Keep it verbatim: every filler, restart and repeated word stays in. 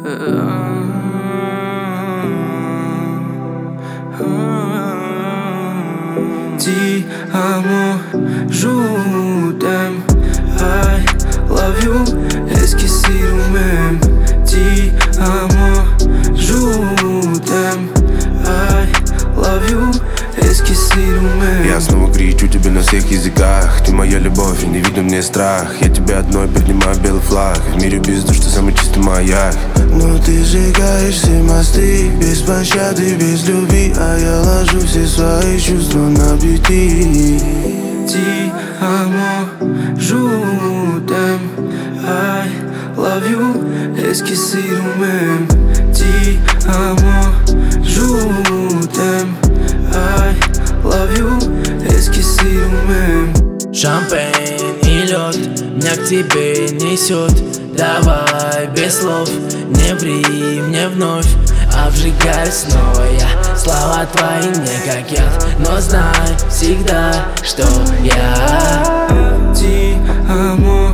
Ti amo, je t'aime, I love you, esqueci o même. Ti amo, je t'aime, I love you, esqueci o même. Я снова кричу тебе на всех языках. Ты моя любовь, и не видно мне страх. Я тебя одной поднимаю белый флаг. В мире бездушный, самый чистый маяк. Но ты сжигаешь все мосты, без пощады, без любви. А я ложу все свои чувства на бити. Ti amo, je t'aime, I love you, esqueci o même. Ti amo, je t'aime, I love you, esqueci o même. Шампейн и лед меня к тебе несет. Давай без слов, не ври мне вновь. Обжигаю снова я, слова твои не как яд. Но знай всегда, что я Ti amo,